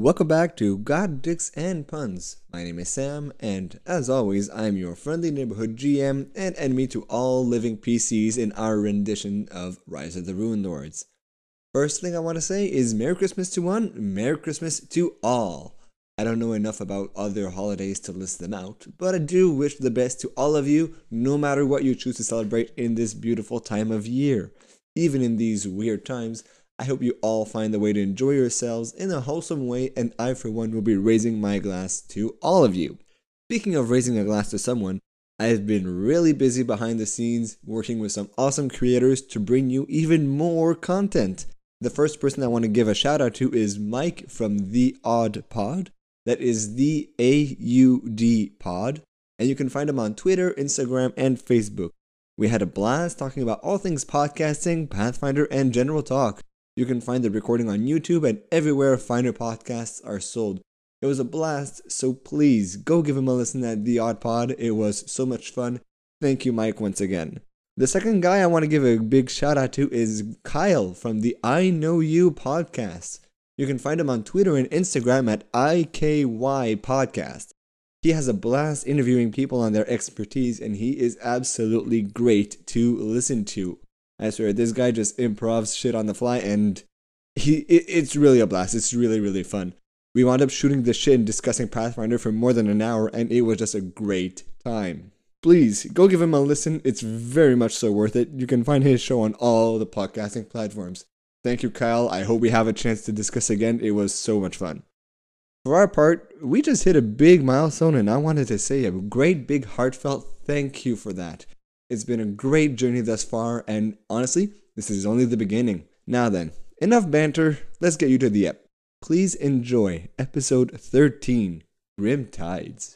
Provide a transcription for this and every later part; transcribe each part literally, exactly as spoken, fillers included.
welcome back to God, Dicks, and Puns. My name is Sam, and as always, I'm your friendly neighborhood G M and enemy to all living P Cs in our rendition of Rise of the Ruin Lords. First thing I want to say is Merry Christmas to one, Merry Christmas to all. I don't know enough about other holidays to list them out, but I do wish the best to all of you, no matter what you choose to celebrate in this beautiful time of year. Even in these weird times, I hope you all find a way to enjoy yourselves in a wholesome way, and I for one will be raising my glass to all of you. Speaking of raising a glass to someone, I've been really busy behind the scenes working with some awesome creators to bring you even more content. The first person I want to give a shout out to is Mike from The Odd Pod. That is the A U D Pod, and you can find him on Twitter, Instagram, and Facebook. We had a blast talking about all things podcasting, Pathfinder, and general talk. You can find the recording on YouTube and everywhere finer podcasts are sold. It was a blast, so please go give him a listen at The Odd Pod. It was so much fun. Thank you, Mike, once again. The second guy I want to give a big shout out to is Kyle from the I Know You podcast. You can find him on Twitter and Instagram at I K Y Podcast. He has a blast interviewing people on their expertise, and he is absolutely great to listen to. I swear, this guy just improvs shit on the fly, and he it, it's really a blast. It's really, really fun. We wound up shooting the shit and discussing Pathfinder for more than an hour, and it was just a great time. Please, go give him a listen. It's very much so worth it. You can find his show on all the podcasting platforms. Thank you, Kyle. I hope we have a chance to discuss again. It was so much fun. For our part, we just hit a big milestone, and I wanted to say a great big heartfelt thank you for that. It's been a great journey thus far, and honestly, this is only the beginning. Now then, enough banter, let's get you to the ep. Please enjoy episode thirteen, Grim Tides.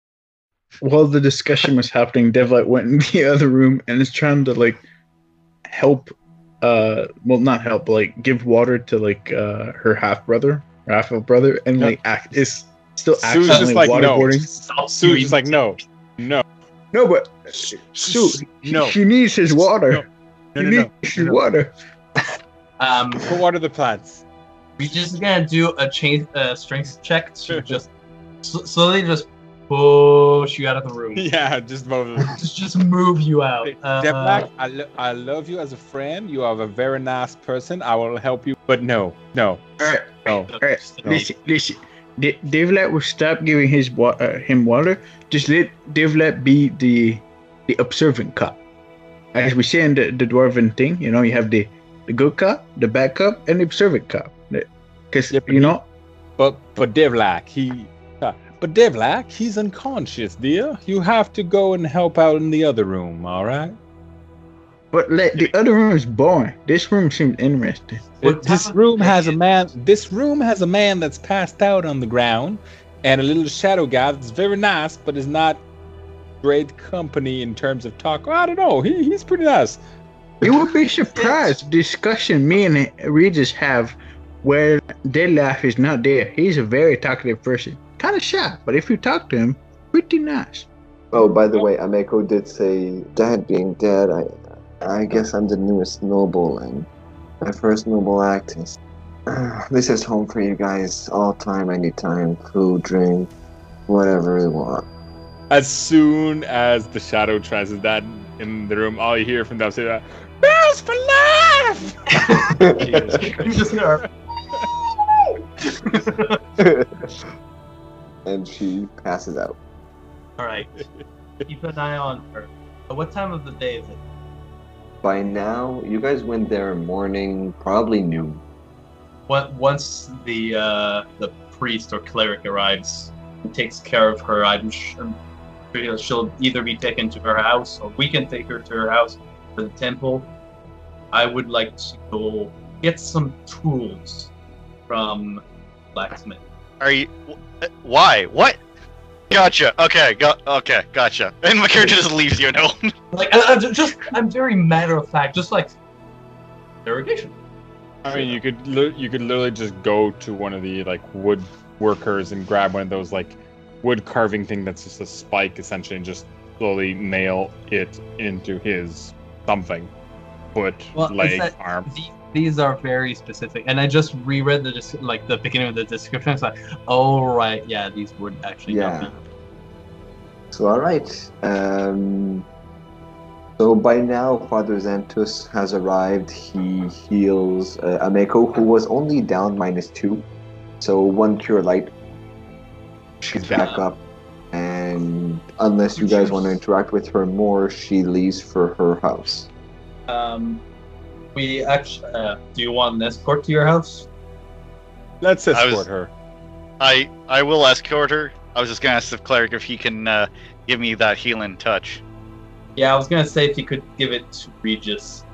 While the discussion was happening, Devlet went in the other room and is trying to, like, help, uh, well, not help, but, like, give water to, like, uh, her half-brother, her half-brother, and, like, act, is still Sue's accidentally just like, waterboarding. no. Sue's just like, no, no. No, but Sue, no. she needs his water. No, no, She no, needs no, his no, no. water. Um, Go water the plants. we just gonna do a chain uh, strength check to just sl- slowly just push you out of the room. Yeah, just move. just just move you out. Uh, Devlak, I, lo- I love you as a friend. You are a very nice person. I will help you. But no, no, Alright, no. alright. Listen, listen. De- Devlet will stop giving his wa- uh, him water. Just let Devlet be the the observant cop. As we say in the, the dwarven thing, you know, you have the, the good cop, the bad cop, and the observant cop. Because, Yeah, but you he- know, But but Devlak, he. Uh, but Devlak, he's unconscious, dear. You have to go and help out in the other room. All right. but let, the other room is boring. This room seems interesting. What This type of room has a thing man. This room has a man that's passed out on the ground, and a little shadow guy that's very nice, but is not great company in terms of talk. I don't know. He he's pretty nice. You would be surprised discussion me and Regis have where Deadlife is not there. He's a very talkative person. Kind of shy, but if you talk to him, pretty nice. Oh, by the way, Ameko did say, Dad being dead, I I guess I'm the newest noble, and my first noble act is, uh, this is home for you guys, all time, anytime, food, drink, whatever you want. As soon as the shadow tries that in the room, all you hear from downstairs, "Bells for life!" You just hear, And she passes out. all right. Keep an eye on her. Uh, What time of the day is it? By now, you guys went there morning, probably noon. What once the uh, the priest or cleric arrives and takes care of her, I'm, sh- I'm sure she'll either be taken to her house, or we can take her to her house or the temple. I would like to go get some tools from blacksmith. Are you? wh- Why? What? Gotcha. Okay. Got. Okay. Gotcha. And my character just leaves you. No. Like I, I'm just, I'm very matter of fact, just like irrigation. I mean, you could li- you could literally just go to one of the like wood workers and grab one of those like wood carving thing that's just a spike essentially, and just slowly nail it into his something. foot, Well, it's leg, that arm. the- these are very specific, and I just reread the des- like the beginning of the description. It's like, oh right, yeah, these would actually Yeah. not be. So all right. Um, so by now, Father Xanthus has arrived. He heals uh, Ameko, who was only down minus two. So one cure light. She's back up, and unless you guys want to interact with her more, she leaves for her house. Um, we actually. Uh, do you want an escort to your house? Let's I escort was- her. I I will escort her. I was just gonna ask the cleric if he can uh, give me that healing touch. Yeah, I was gonna say if you could give it to Regis.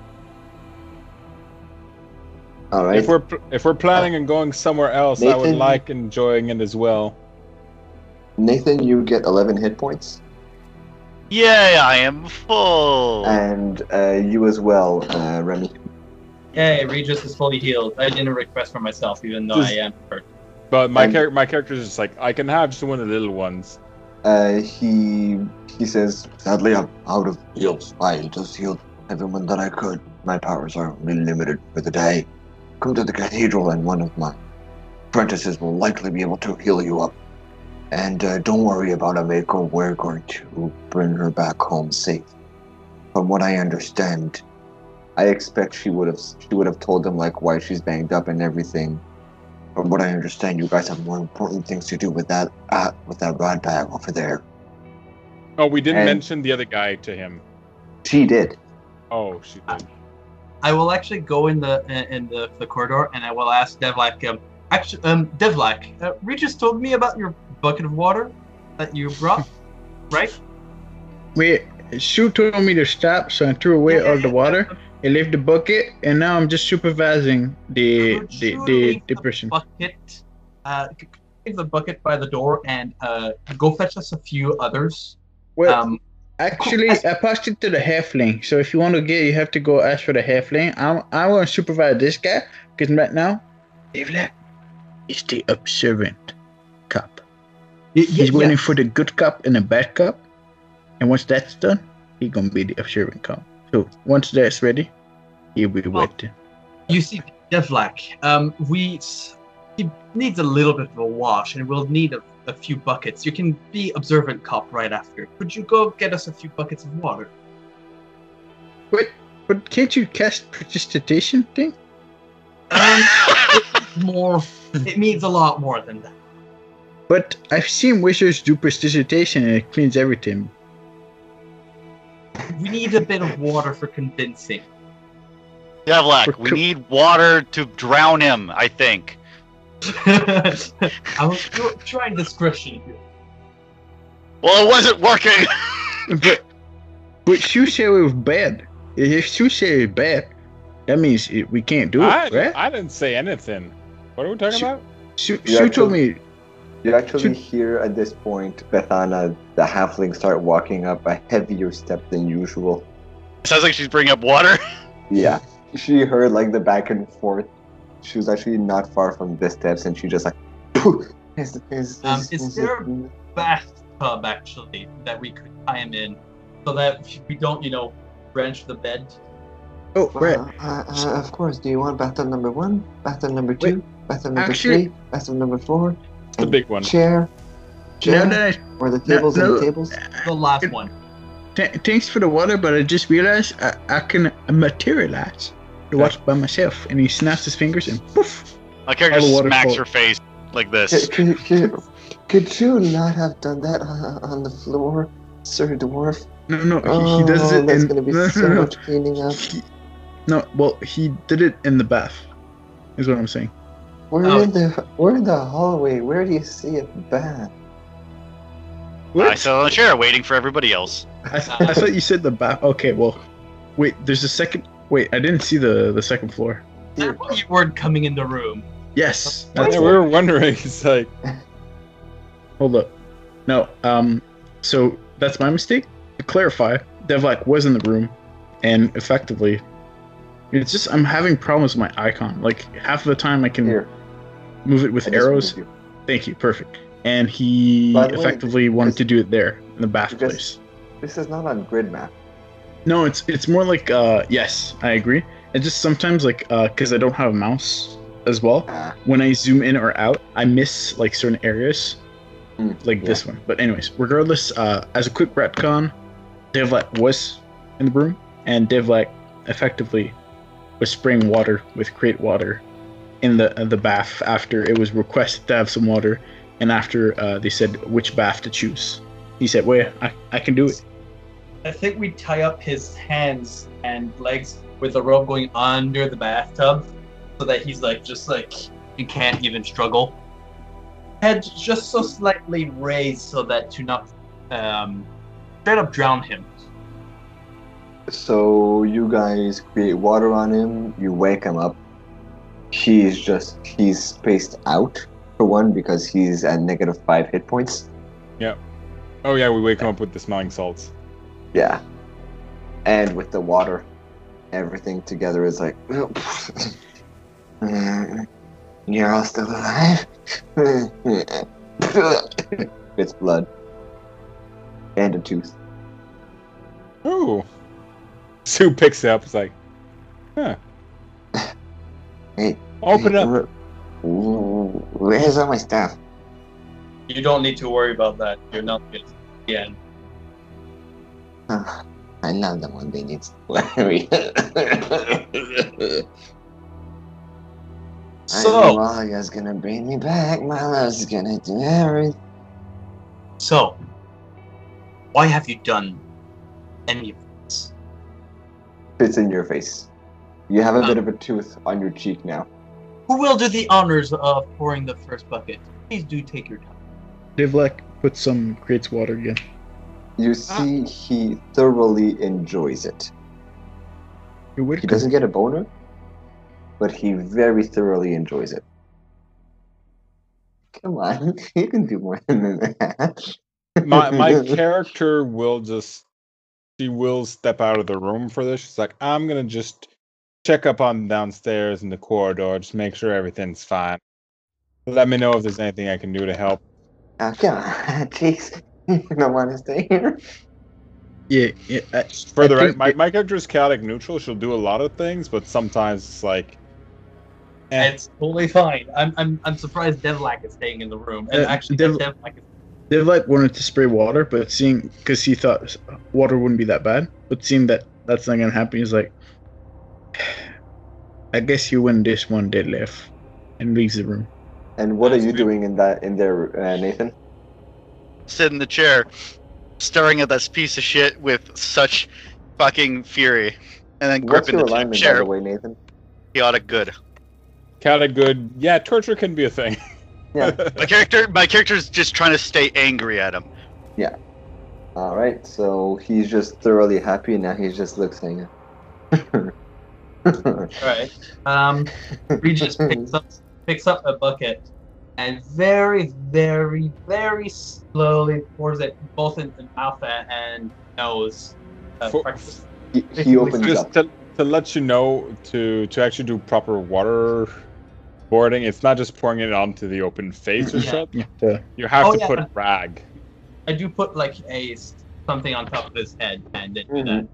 All right. If we're pl- if we're planning on going somewhere else, I would Nathan- like enjoying it as well. Nathan, you get eleven hit points, Yay, I am full. and uh, you as well, uh, Remy. Yay, Regis is fully healed. I didn't request for myself, even though I am hurt. But my And- char- my character is just like, I can have just one of the little ones. Uh, he he says, "Sadly, I'm out of heals. I just healed everyone that I could. My powers are really limited for the day. Come to the cathedral, and one of my apprentices will likely be able to heal you up. And uh, don't worry about Ameko. We're going to bring her back home safe. From what I understand, I expect she would have she would have told them like why she's banged up and everything. From what I understand, you guys have more important things to do with that uh, with that rod bag over there." Oh, we didn't And- mention the other guy to him. She did. Oh, she did. I will actually go in the in the, the corridor and I will ask Devlak. Um, actually, um, Devlak, uh, Regis told me about your bucket of water that you brought, right? Wait, Sue told me to stop, so I threw away all the water. I left the bucket, and now I'm just supervising the Could the you the, leave the person. bucket. Uh, c- c- leave the bucket by the door and uh, go fetch us a few others. Well, Um, actually, I passed it to the halfling. So if you want to get, you have to go ask for the halfling. I'm I want to supervise this guy because right now, Devlak is the observant cop. y- y- He's waiting yes. for the good cop and the bad cop, and once that's done, he's gonna be the observant cop. So once that's ready, he'll be Well, waiting. You see, Devlak, um, we he needs a little bit of a wash, and we'll need a, a few buckets. You can be observant cop right after. Could you go get us a few buckets of water? But can't you cast prestidigitation thing? Um, it's more. It means a lot more than that. But I've seen wizards do prestidigitation and it cleans everything. We need a bit of water for convincing. Devlak, we Co- need water to drown him, I think. I was tr- trying discretion here. Well, it wasn't working. But but Sue said it was bad. If Sue said it's bad, that means it, we can't do it, I, right? I didn't say anything. What are we talking She- about? Sue, You Sue told actually- me. You actually Should- hear at this point Bethana, the halfling, start walking up a heavier step than usual. Sounds like she's bringing up water. Yeah, she heard like the back and forth. She was actually not far from the steps, and she just like. is, is, Um, is there- Bathtub, actually, that we could tie him in, so that we don't, you know, branch the bed. Oh, right. Uh, uh, uh, of course. Do you want bathtub number one, bathtub number two, bathtub number actually- three, bathtub number four? The and big one. Chair. Now Chair. that Or the tables no. and the tables. The last It- one. I, th- thanks for the water, but I just realized I, I can materialize the water by myself. And he snaps his fingers and poof. My character All the water smacks fall- her face like this. Could, could, could, could you not have done that on, on the floor, Sir Dwarf? No, no, he, Oh, he does it that's in. gonna be no, so no, no. much cleaning up. He- no, well, he did it in the bath. Is what I'm saying. We're Oh. in the we're in the hallway. Where do you see a bath? I sat on a chair waiting for everybody else. I, I thought you said the bath. Okay, well, wait. There's a second. Wait, I didn't see the the second floor. Is that you weren't coming in the room? Yes. Yeah, That's we were wondering. It's like, Hold up. No. Um. So that's my mistake. To clarify, Devlak was in the room, and effectively, it's just I'm having problems with my icon. Like half of the time I can Here. move it with I just arrows. moved you. Thank you. Perfect. And he By the way, effectively wanted this- to do it there in the bath Because- place. This is not on grid map. No, it's it's more like uh yes, I agree. It's just sometimes like uh because I don't have a mouse as well. Ah, When I zoom in or out, I miss like certain areas, mm, like yeah. this one. But anyways, regardless, uh, as a quick retcon, Devlak was in the room, and Devlak effectively was spraying water with crate water in the uh, the bath after it was requested to have some water, and after uh, they said which bath to choose. He said, "Well, I, I can do it." I think we tie up his hands and legs with a rope going under the bathtub, so that he's like just like he can't even struggle. Head just so slightly raised so that to not um, straight up drown him. So you guys create water on him. You wake him up. He's just he's spaced out for one because he's at negative five hit points. Oh yeah, we wake him up with the smelling salts. Yeah, and with the water, everything together is like. "Mm, You're all still alive. It's blood and a tooth. Oh. Sue picks it up. It's like, huh. Hey, Open it up. Ooh, where's all my stuff? You don't need to worry about that. You're not good again. Ah, I love the one they need to worry. I know So, Maria's gonna bring me back. My love's gonna do everything. so, why have you done any of this? It's in your face. You have a Ah. bit of a tooth on your cheek now. Who will do the honors of pouring the first bucket? Please do take your time. Devlak put some crates water again. You see, he thoroughly enjoys it. You're He welcome. doesn't get a boner, but he very thoroughly enjoys it. Come on, you can do more than that. My my character will just she will step out of the room for this. She's like, I'm gonna just check up on downstairs in the corridor, just make sure everything's fine. Let me know if there's anything I can do to help. Oh, come on, jeez. You don't want to stay here? Yeah, yeah. I, For the I right, think my, it- my character is chaotic neutral. She'll do a lot of things, but sometimes it's like, eh. It's totally fine. I'm I'm I'm surprised Devlak is staying in the room. And Uh, actually, Dev- Devlak is Devlak wanted to spray water, but seeing because he thought water wouldn't be that bad, but seeing that that's not gonna happen, he's like, I guess you win this one, Deadlift, and leaves the room. And what are That's you good. doing in that in there, uh, Nathan? Sit in the chair, staring at this piece of shit with such fucking fury, and then What's gripping your the alignment, by chair. the way, Nathan? Chaotic good. chaotic good. Yeah, torture can be a thing. Yeah. My character, my character's just trying to stay angry at him. All right, so he's just thoroughly happy, and now he just looks hanging. Alright. Um, Regis picks up picks up a bucket and very, very, very slowly pours it both in the mouth and nose. Uh, For- practice. he, he opens Just up. to, to let you know, to to actually do proper water boarding, it's not just pouring it onto the open face or Yeah. shit. Yeah, the- You have Oh, to yeah. put rag. I do put like a s- something on top of his head and then do that.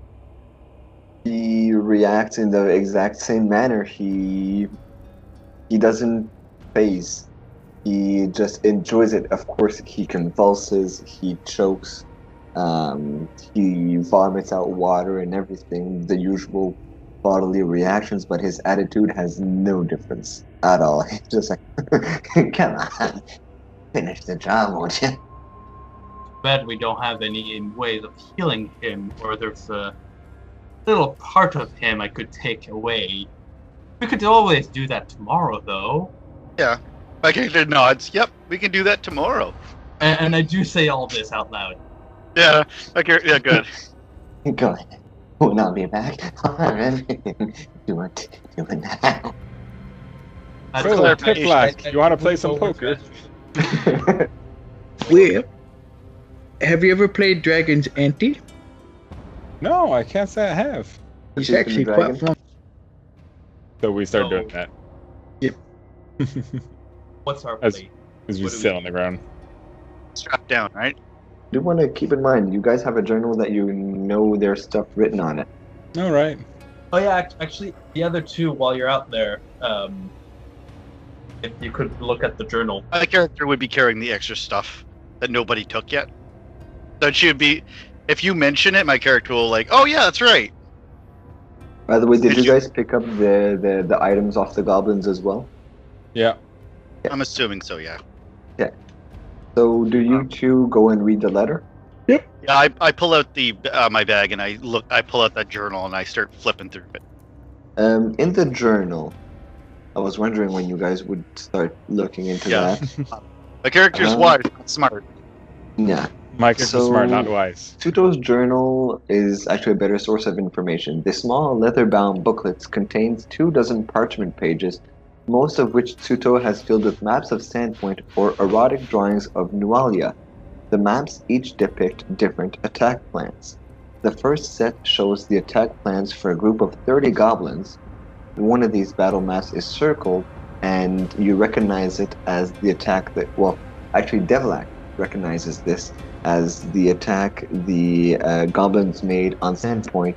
He reacts in the exact same manner. He he doesn't phase. He just enjoys it. Of course, he convulses. He chokes. Um, he vomits out water and everything. The usual bodily reactions, but his attitude has no difference at all. He's just like, come on, finish the job, won't you? Bet we don't have any ways of healing him, or there's a little part of him I could take away. We could always do that tomorrow, though. My character nods. Yep, we can do that tomorrow. And, and I do say all this out loud. Yeah, my character. Yeah, good. Go ahead. We'll not be back. I'll have everything. Do it. Do it now. That's So, all. Pitflack, I- I- you want to play I- some poker? Well, have you ever played Dragon's Ante? No, I can't say I have. It's Chief and the actually Dragon? quite fun. So we start Oh. doing that. Yep. What's our As- play? As we What do sit we- on the ground. Strap down, right? do want to keep in mind, you guys have a journal that you know there's stuff written on it. All right. Oh yeah, act- actually, the other two, while you're out there, um, if you could look at the journal. My character would be carrying the extra stuff that nobody took yet. That should be. If you mention it, my character will like, oh yeah, that's right. By the way, did Did you you- guys pick up the, the, the items off the goblins as well? Yeah. I'm assuming so, yeah. So do you two go and read the letter? Yeah, I, I pull out the uh, my bag and I look. I pull out that journal and I start flipping through it. Um, in the journal, I was wondering when you guys would start looking into Yeah. that. My character's Um, wise, not smart. Yeah. My character's So- smart, not wise. Tuto's journal is actually a better source of information. The small leather-bound booklets contains two dozen parchment pages, most of which Tuto has filled with maps of Sandpoint or erotic drawings of Nualia. The maps each depict different attack plans. The first set shows the attack plans for a group of thirty goblins. One of these battle maps is circled, and you recognize it as the attack that, well, actually Devlak recognizes this as the attack the uh, goblins made on Sandpoint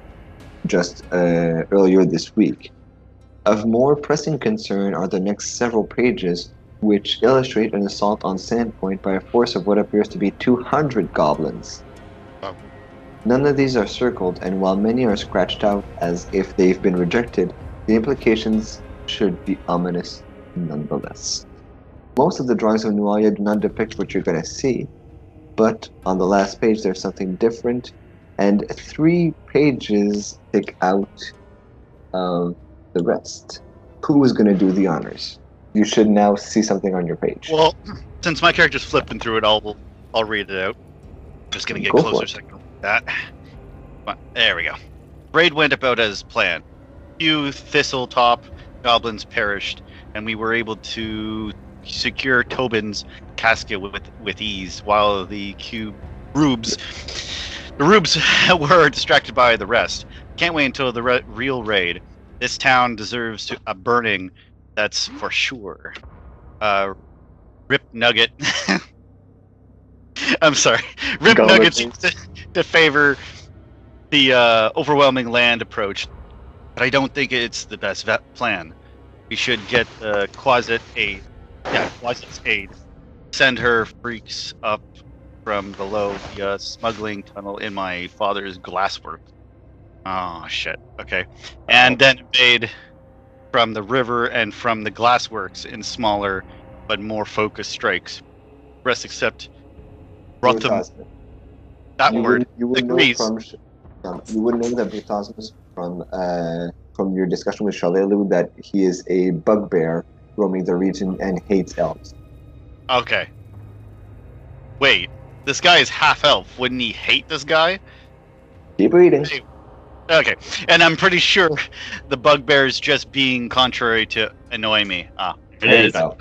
just uh, earlier this week. Of more pressing concern are the next several pages, which illustrate an assault on Sandpoint by a force of what appears to be two hundred goblins. Oh. None of these are circled, and while many are scratched out as if they've been rejected, the implications should be ominous nonetheless. Most of the drawings of Nualia do not depict what you're going to see, but on the last page there's something different, and three pages stick out of the rest. Who is going to do the honors? You should now see something on your page. Well, since my character's flipping through it, I'll I'll read it out. Just gonna get Go for closer it. so I can look at that. Come on, there we go. Raid went about as planned. Few Thistletop goblins perished, and we were able to secure Tobin's casket with with ease, while the cube rubes the rubes were distracted by the rest. Can't wait until the re- real raid. This town deserves to, a burning. That's for sure. Uh, Rip Nugget. I'm sorry. Rip Go Nugget with seems to, to favor the uh, overwhelming land approach, but I don't think it's the best vet plan. We should get uh, Quasit aid. Yeah, Quasit's aid. Send her freaks up from below the uh, smuggling tunnel in my father's glasswork. Oh shit. Okay, and then invade from the river and from the glassworks in smaller but more focused strikes. Rest except Rotham. That you word. Would, you would know agrees. from Sh- um, you would know that Brutasmus from uh, from your discussion with Shalelu that he is a bugbear roaming the region and hates elves. Okay. Wait, this guy is half elf. Wouldn't he hate this guy? Keep reading. Hey. Okay, and I'm pretty sure the bugbear is just being contrary to annoy me. Ah, It is. Oh.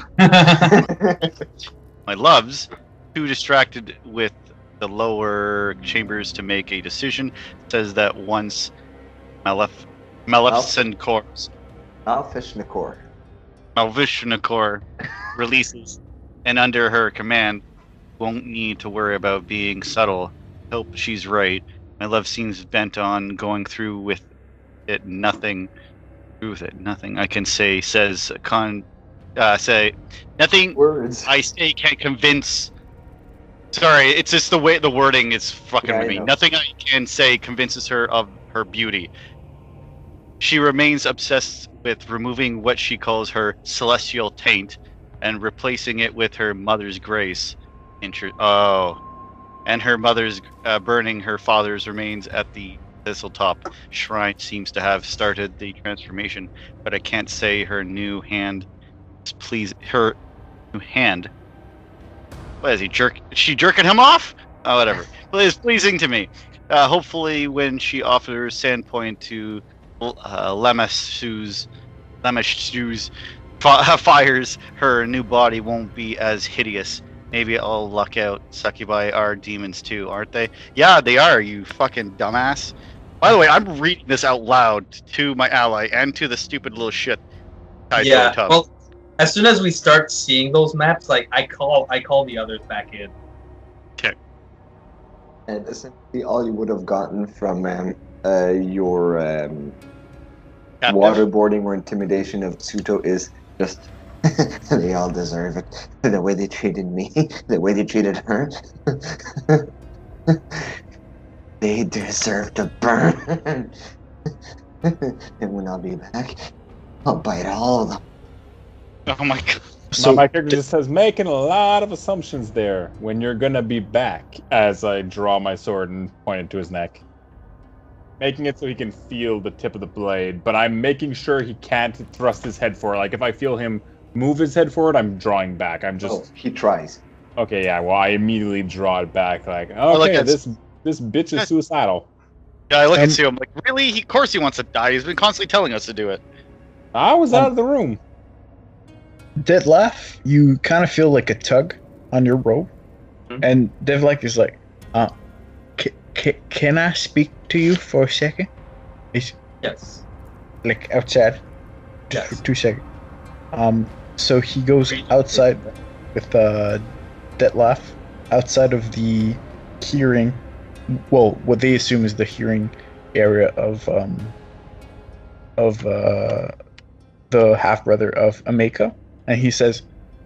my loves, too distracted with the lower chambers to make a decision, says that once Malef Maleficent Alfishnikor. Malvishnikor releases and under her command, won't need to worry about being subtle. Hope she's right. My love seems bent on going through with it. Nothing through with it. Nothing I can say says con. Uh, say nothing. Words. I say can't convince. Sorry, it's just the way the wording is fucking Yeah, with I me. know. Nothing I can say convinces her of her beauty. She remains obsessed with removing what she calls her celestial taint and replacing it with her mother's grace. Inter- oh. And her mother's uh, burning her father's remains at the Thistletop shrine seems to have started the transformation, but I can't say her new hand is please her new hand. What is he jerk? Is she jerking him off? Oh, whatever. Well, it's pleasing to me. Uh, hopefully, when she offers Sandpoint to uh, Lemasu's, Lemasu's fi- fires, her new body won't be as hideous. Maybe I'll luck out. Succubi are demons too, aren't they? Yeah, they are, you fucking dumbass. By the way, I'm reading this out loud to my ally and to the stupid little shit. I Yeah. told Tubbs. Well, as soon as we start seeing those maps, like I call, I call the others back in. And essentially, all you would have gotten from um, uh, your um, Captive? waterboarding or intimidation of Tsuto is just they all deserve it. The way they treated me, the way they treated her. They deserve to burn. And when I'll be back, I'll bite all of them. Oh my god. So my character just says, making a lot of assumptions there when you're gonna be back, as I draw my sword and point it to his neck. Making it so he can feel the tip of the blade, but I'm making sure he can't thrust his head forward. Like, if I feel him move his head forward, I'm drawing back. I'm just... Oh, he tries. Okay, yeah, well, I immediately draw it back, like, okay, like that- this this bitch is suicidal. Yeah, I look Um, at Sue. I'm like, really? He, of course he wants to die. He's been constantly telling us to do it. I was Um, out of the room. Dead laugh, you kind of feel like a tug on your robe, Mhm. and Devlek is like, uh, c- c- can I speak to you for a second? It's Yes. like outside, just Yes. for two seconds. Um, so he goes outside with uh, Dead laugh, outside of the hearing, well, what they assume is the hearing area of um, of uh, the half brother of Ameka. And he says,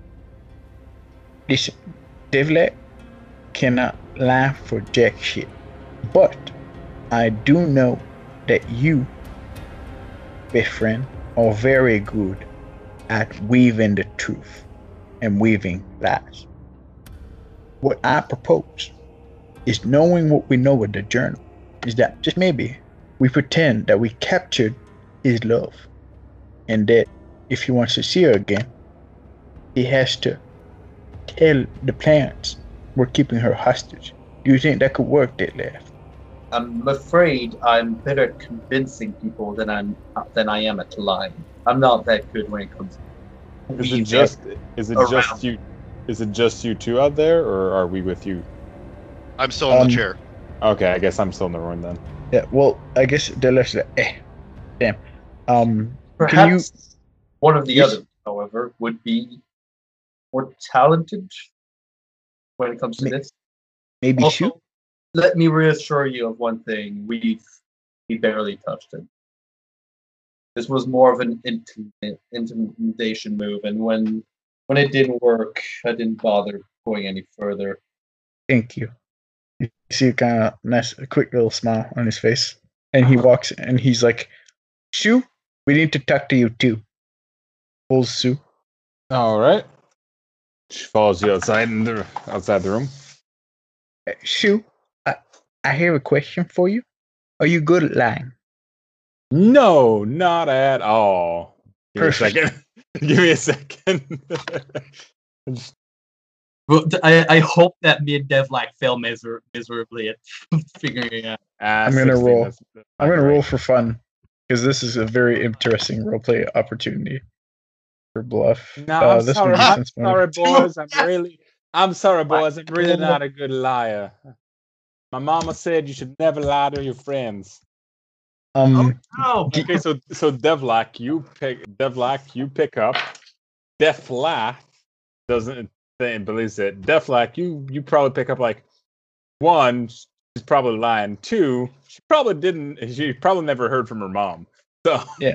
listen, Devlet cannot lie for jack shit. But I do know that you, best friend, are very good at weaving the truth and weaving lies. What I propose is, knowing what we know of the journal, is that just maybe we pretend that we captured his love, and that if he wants to see her again, he has to tell the parents we're keeping her hostage. Do you think that could work, Detlef? I'm afraid I'm better at convincing people than I'm than I am at lying. I'm not that good when it comes to Is weaving it just is it around. just you is it just you two out there, or are we with you? I'm still in Um, the chair. Okay, I guess I'm still in the room then. Yeah, well, I guess Detlef's like, eh, damn. Um, Perhaps can you, one of the Yes. others, however, would be more talented when it comes to May- this. maybe Also, shoot? let me reassure you of one thing: we've we barely touched it. This was more of an intimidate, intimidation move, and when when it didn't work, I didn't bother going any further. Thank you. You see a kind of nice, a quick little smile on his face. And he walks and he's like, Sue, we need to talk to you too. Pulls Sue. All right. She follows you outside in the outside the room. "Uh, Sue, I, I have a question for you. Are you good at lying? No, not at all. Give Perfect. me a second. Give me a second. Well, th- I, I hope that me and Dev like fail miser- miserably at figuring it out. Ah, I'm gonna sixteen, roll. that's- that's I'm fine, gonna right? roll for fun because this is a very interesting roleplay opportunity for Bluff. No, Uh, I'm this sorry. would be I'm sense sorry, motive. boys. I'm really, I'm sorry, boys. I'm really not a good liar. My mama said you should never lie to your friends. Um, Oh, d- Okay, so so Devlak, you pick Devlak, you pick up. Deflak doesn't think believes it. Deflak, you you probably pick up like one. She's probably lying. Two, she probably didn't. She probably never heard from her mom. So Yeah.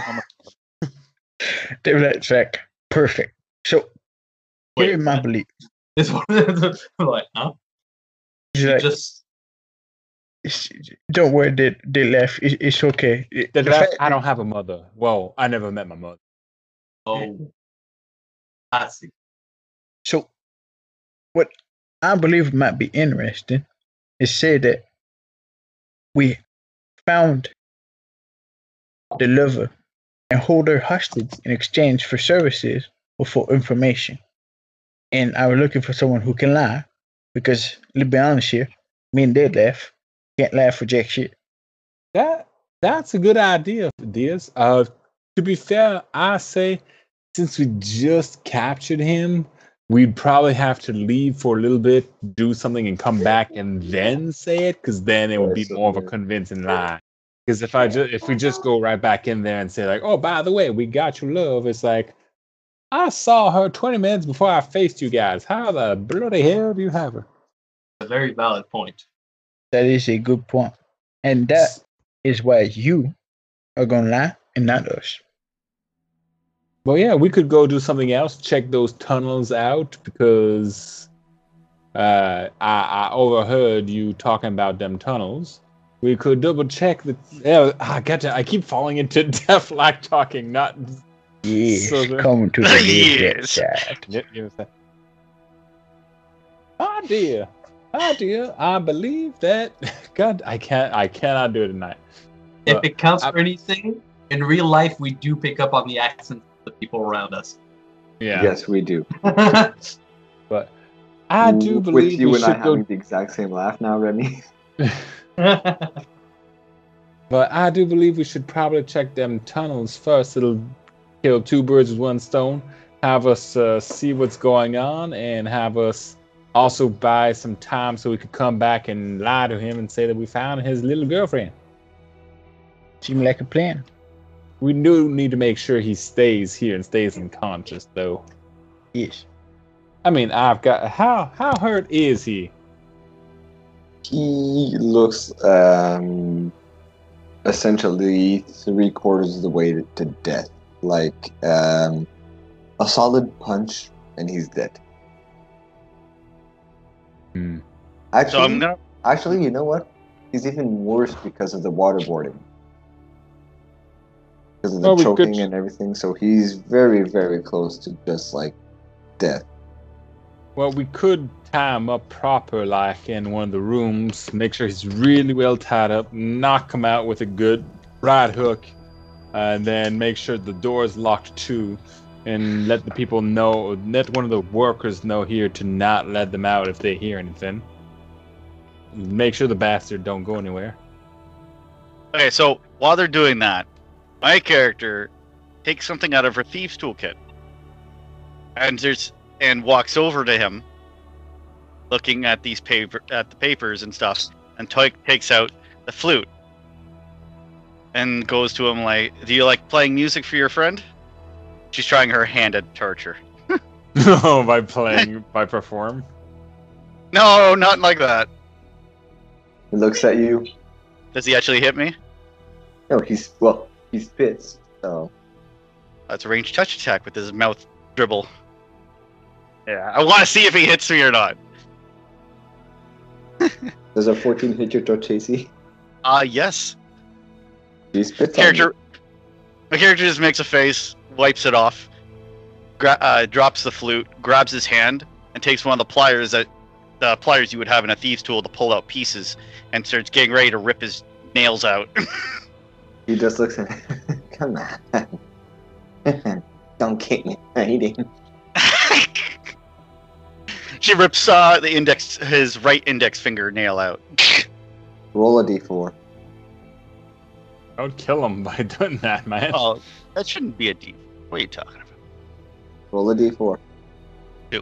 David check. Perfect. So Wait, here in my what? belief. this one. I'm like, huh? She's You like, just "It's- don't worry, they, they left. It, it's okay. It- the Devlak, fact I don't have a mother. Well, I never met my mother. oh, I see. So, what I believe might be interesting is say that we found the lover and hold her hostage in exchange for services or for information. And I was looking for someone who can lie because, let's be honest here, me and Dead laugh can't laugh for jack shit. That that's a good idea, Diaz. Uh, to be fair, I say since we just captured him, we'd probably have to leave for a little bit, do something, and come back and then say it, because then it would be That's so more of a weird. convincing lie. Because if I just if we just go right back in there and say like, oh, by the way, we got your love, it's like I saw her twenty minutes before I faced you guys. How the bloody hell do you have her? A very valid point. That is a good point. And that is why you are gonna lie and not us. Well, yeah, we could go do something else. Check those tunnels out because uh, I, I overheard you talking about them tunnels. We could double check the. Yeah, I got to. I keep falling into deaf like talking, not. Yes, So the- come to the Yes. side. Yeah, you know what I'm saying? Idea, idea. I believe that. God, I can't. I cannot do it tonight. If But it counts I- for anything, in real life we do pick up on the accents of the people around us. Yeah. Yes, we do. But I do With believe you we and I should go. having the exact same laugh now, Remy. But I do believe we should probably check them tunnels first. It'll kill two birds with one stone. Have us uh, see what's going on, and have us also buy some time so we could come back and lie to him and say that we found his little girlfriend. Seem like a plan. We do need to make sure he stays here and stays unconscious, though. Yes. I mean, I've got how how hurt is he? He looks um, essentially three quarters of the way to, to death. Like um, a solid punch, and he's dead. Hmm. Actually, So I'm gonna. actually, you know what? He's even worse because of the waterboarding. Because of the Well, we could- choking and everything. So he's very, very close to just like death. Well, we could tie him up proper, like in one of the rooms. Make sure he's really well tied up. Knock him out with a good right hook, and then make sure the door is locked too, and let the people know. Let one of the workers know here to not let them out if they hear anything. Make sure the bastard don't go anywhere. Okay, so while they're doing that, my character takes something out of her thieves' toolkit, and there's and walks over to him, looking at these paper at the papers and stuff, and t- takes out the flute, and goes to him like, "Do you like playing music for your friend?" She's trying her hand at torture. Oh, by playing, by perform. No, not like that. He looks at you. Does he actually hit me? No, he's well, he spits. So That's a ranged touch attack with his mouth dribble. Yeah, I want to see if he hits me or not. does a fourteen hit your Torchesi? Uh, yes. He spits Character, my character just makes a face, wipes it off, gra- uh, drops the flute, grabs his hand, and takes one of the pliers that the pliers you would have in a thieves' tool to pull out pieces, and starts getting ready to rip his nails out. on you. He just looks at come on. Don't keep me hiding. She rips uh, the index, his right index finger nail out. Roll a d four. Don't kill him by doing that, man. Oh, that shouldn't be a D. What are you talking about? Roll a d four. Two.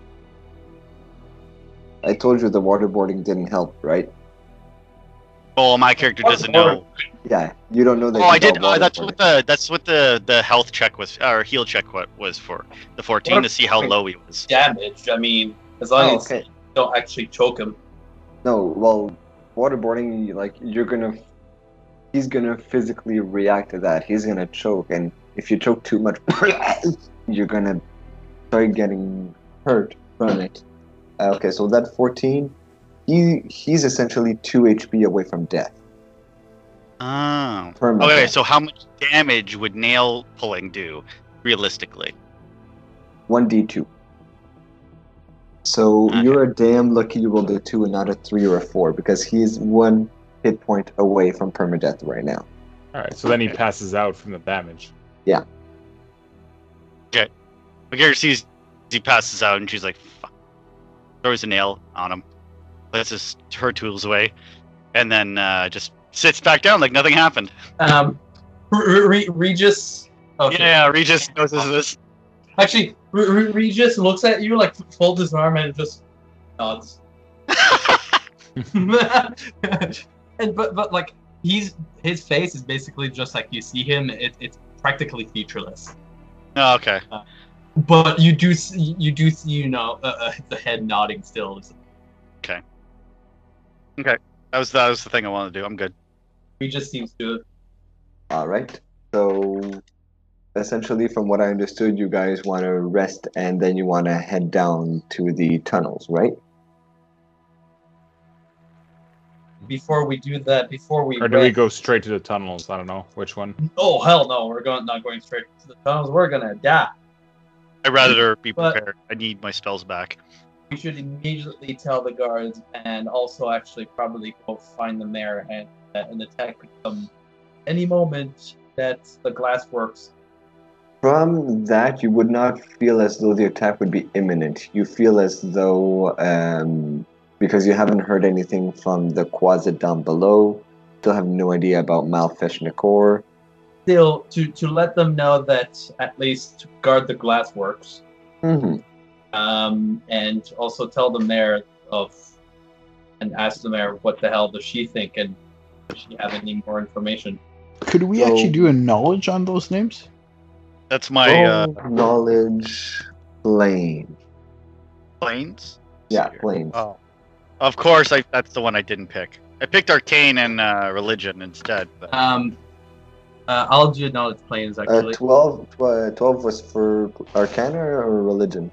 I told you the waterboarding didn't help, right? Oh, my character doesn't know. Yeah, you don't know that. Oh, you I did. got Uh, that's waterboarding. what the that's what the the health check was, or heal check what was for the fourteen to see how low he was. Damage. I mean, as long Oh, as okay. you don't actually choke him. No, well, waterboarding, like you're gonna, he's gonna physically react to that. He's gonna choke, and if you choke too much, you're gonna start getting hurt from it. Uh, okay, so that fourteen, he he's essentially two H P away from death. Oh. Permanent Okay, death. so how much damage would nail pulling do, realistically? one d two. So Okay. you're a damn lucky you rolled a two and not a three or a four because he's one hit point away from permadeath right now. All right, so then he Okay. passes out from the damage. My character sees he passes out, and she's like, "Fuck!" Throws a nail on him, puts his her tools away, and then uh, just sits back down like nothing happened. Um, Re- Re- Regis. Okay. Yeah, Regis knows this. Actually, Re- Re- Regis looks at you, like folds his arm and just nods. and but but like he's his face is basically just like you see him. It, it's practically featureless. Oh, okay. But you do see, you do see, you know, uh, uh, the head nodding still. That was that was the thing I wanted to do. I'm good. We just seems to. All right. So essentially, from what I understood, you guys want to rest and then you want to head down to the tunnels, right? Before we do that, before we. Or do we rest- go straight to the tunnels? I don't know which one. Oh hell no! We're going not going straight to the tunnels. We're gonna die. I'd rather be But- prepared. I need my spells back. We should immediately tell the guards, and also actually probably go find the mayor, and that an attack could come any moment that the glass works. From that, you would not feel as though the attack would be imminent. You feel as though, um, because you haven't heard anything from the Quasit down below, still have no idea about Malfish Nakor. Still, to to let them know that at least to guard the glass works, Mm-hmm. um, and also tell the mayor of, and ask the mayor what the hell does she think, and does she have any more information? Could we So- actually do a knowledge on those names? That's my uh, Oh, knowledge plane. planes. Yeah, plane. Oh, of course. I that's the one I didn't pick. I picked arcane and uh, religion instead. But Um, uh, I'll do knowledge planes Uh, actually. twelve, tw- twelve was for Arcana or religion?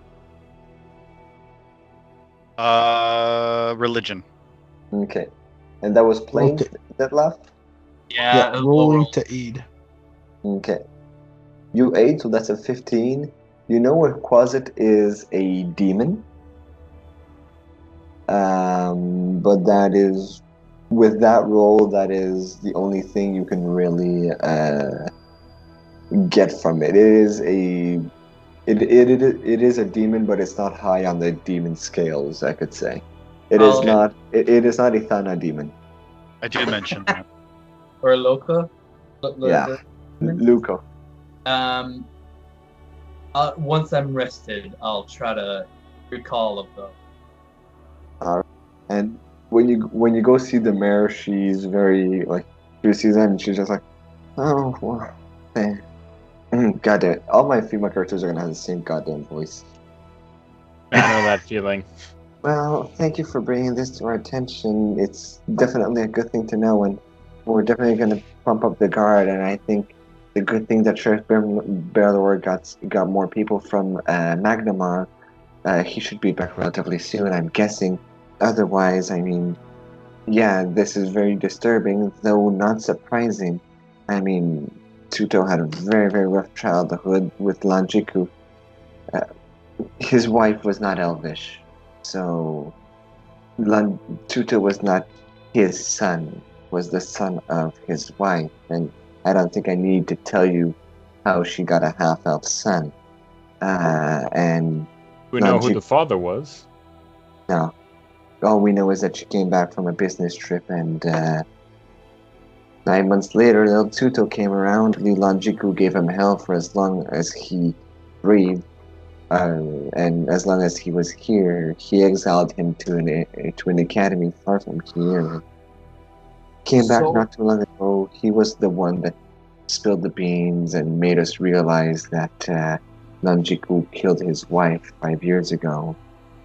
uh, religion. Okay. And that was planes Okay. that left? yeah, yeah, a low rolling roll. to aid. Okay. You eight, so that's a fifteen. You know what Quasit is a demon? Um, but that is, with that roll, that is the only thing you can really uh, get from it. It is a, it, it, it, it is a demon, but it's not high on the demon scales, I could say. It is Oh, okay. not, it, it is not a Thana demon. I did mention that. Or Loka. Lo- lo- Yeah. Luco. Um, uh, once I'm rested, I'll try to recall of the. And when you when you go see the mayor, she's very like she sees that and she's just like, oh, well, eh. Mm, goddamn! All my female characters are gonna have the same goddamn voice. I know that feeling. Well, thank you for bringing this to our attention. It's definitely a good thing to know, and we're definitely gonna pump up the guard. And I think the good thing that Sheriff Bearlord got got more people from uh, Magnamar. Uh, he should be back relatively soon, I'm guessing. Otherwise, I mean, yeah, this is very disturbing, though not surprising. I mean, Tuto had a very, very rough childhood with Lanjiku. Uh, his wife was not Elvish, so Lan- Tuto was not his son, was the son of his wife, and I don't think I need to tell you how she got a half-elf son. Uh, and We know who Magic. the father was. no. All we know is that she came back from a business trip, and uh, nine months later, El Tuto came around. Liu Lanjiku gave him hell for as long as he breathed, uh, and as long as he was here, he exiled him to an to an academy far from here. Came back So- not too long ago. He was the one that spilled the beans and made us realize that uh, Lanjiku killed his wife five years ago.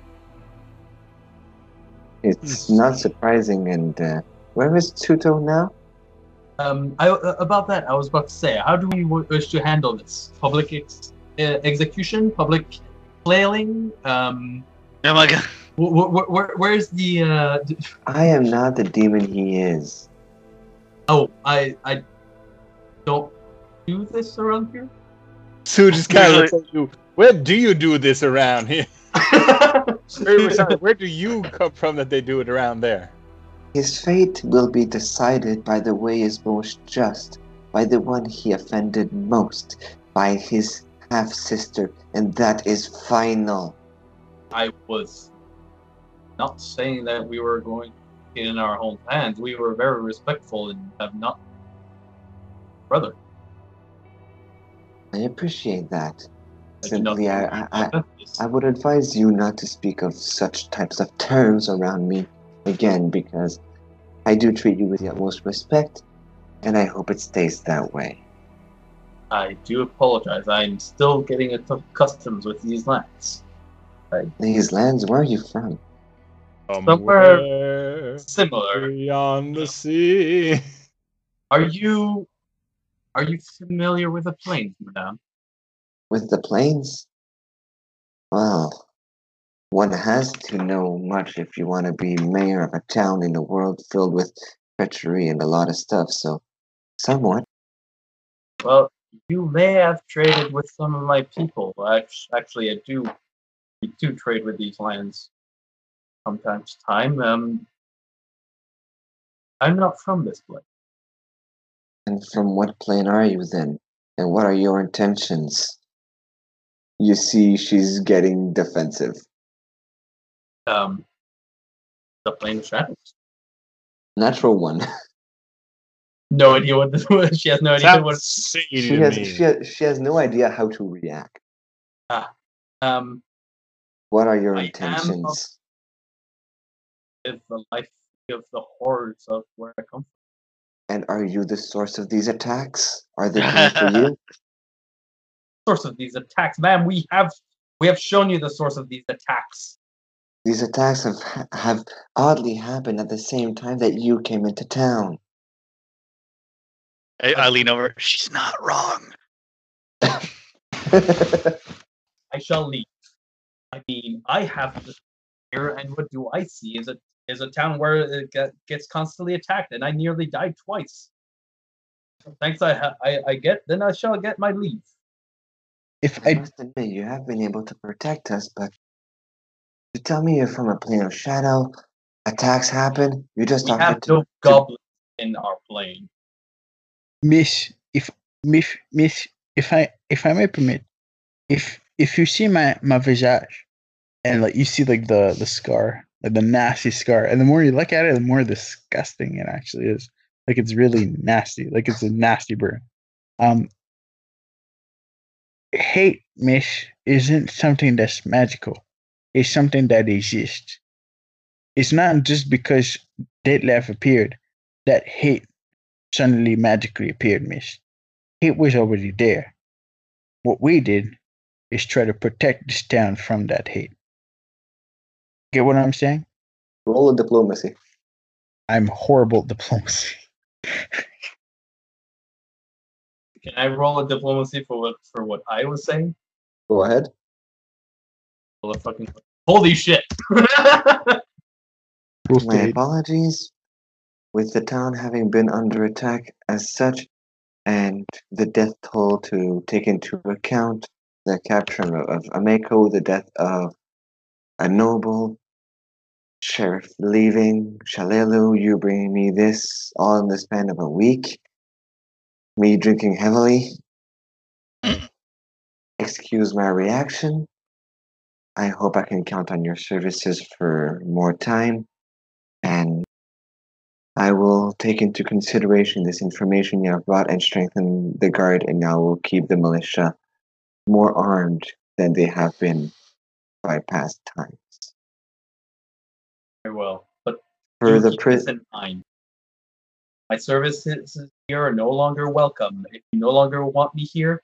It's Hmm. not surprising, and uh, where is Tuto now? Um, I uh, about that I was about to say. How do we w- wish to handle this? Public ex- uh, execution, public flailing. Um, Oh my god. wh- wh- wh- where's the? Uh, d- I am not the demon he is. oh, I I don't do this around here. Sue just kind of Usually- looks at you. Where do you do this around here? Where, sorry, where do you come from that they do it around there? His fate will be decided by the way is most just, by the one he offended most, by his half-sister, and that is final. I was not saying that we were going to get in our own hands. We were very respectful and have not, brother. I appreciate that. I do not Simply, I, think I, we I, offend this. I would advise you not to speak of such types of terms around me again, because I do treat you with the utmost respect, and I hope it stays that way. I do apologize. I'm still getting accustomed with these lands. These lands, where are you from? Somewhere similar. beyond the sea. Are you are you familiar with the plains, madame? With the plains? Well, one has to know much if you want to be mayor of a town in a world filled with treachery and a lot of stuff, so somewhat. Well, you may have traded with some of my people. Act- Actually, I do. We do trade with these lands from time to time. Um, I'm not from this place. And from what plane are you then? And what are your intentions? You see, she's getting defensive. Um, the plane of shadows. Natural one. No idea what this was. She has no idea Sounds what. shady She to has me. she has, she has no idea how to react. Ah, um, What are your I am intentions? is the life of the horrors of where I come And are you the source of these attacks? Are they coming for you? from. Source of these attacks, ma'am. We have we have shown you the source of these attacks. These attacks have have oddly happened at the same time that you came into town. I, I lean over. She's not wrong. I shall leave. I mean, I have to here, and what do I see? Is a is a town where it get, gets constantly attacked, and I nearly died twice. Thanks, I, ha- I I get. Then I shall get my leave. If I I must admit, you have been able to protect us, but you tell me you're from a plane of shadow. Attacks happen. You just We offer have to, no to goblins in our plane. miss, if miss, miss, if I if I may permit, if if you see my my visage, and like you see like the the scar, like the nasty scar, and the more you look at it, the more disgusting it actually is. Like it's really nasty. Like it's a nasty burn. Um, hate, miss, isn't something that's magical. It's something that exists. It's not just because Detlef appeared that hate suddenly magically appeared, miss. Hate was already there. What we did is try to protect this town from that hate. Get what I'm saying? roll a diplomacy. I'm horrible at diplomacy. Can I roll a diplomacy for what for what I was saying? Go ahead. Roll a fucking holy shit! Rules My to apologies. With the town having been under attack as such, and the death toll to take into account, the capture of, of Ameko, the death of a noble, sheriff leaving, Shalelu, you bringing me this all in the span of a week, me drinking heavily. Excuse my reaction. I hope I can count on your services for more time, and I will take into consideration this information you have brought and strengthen the guard, and I will keep the militia more armed than they have been by past times. Very well, but For do the keep pri- this in mind. My services here are no longer welcome. If you no longer want me here,